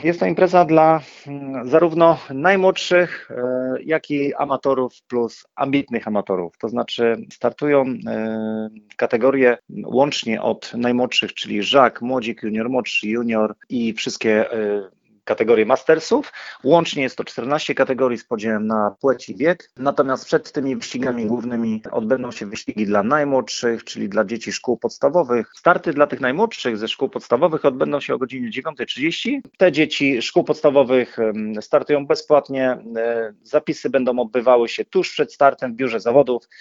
Jest to impreza dla zarówno najmłodszych, jak i amatorów plus ambitnych amatorów. To znaczy startują kategorie łącznie od najmłodszych, czyli żak, młodzik, junior młodszy, junior i wszystkie kategorie mastersów. Łącznie jest to 14 kategorii z podziałem na płeć i wiek. Natomiast przed tymi wyścigami głównymi odbędą się wyścigi dla najmłodszych, czyli dla dzieci szkół podstawowych. Starty dla tych najmłodszych ze szkół podstawowych odbędą się o godzinie 9:30. Te dzieci szkół podstawowych startują bezpłatnie. Zapisy będą odbywały się tuż przed startem w biurze zawodów.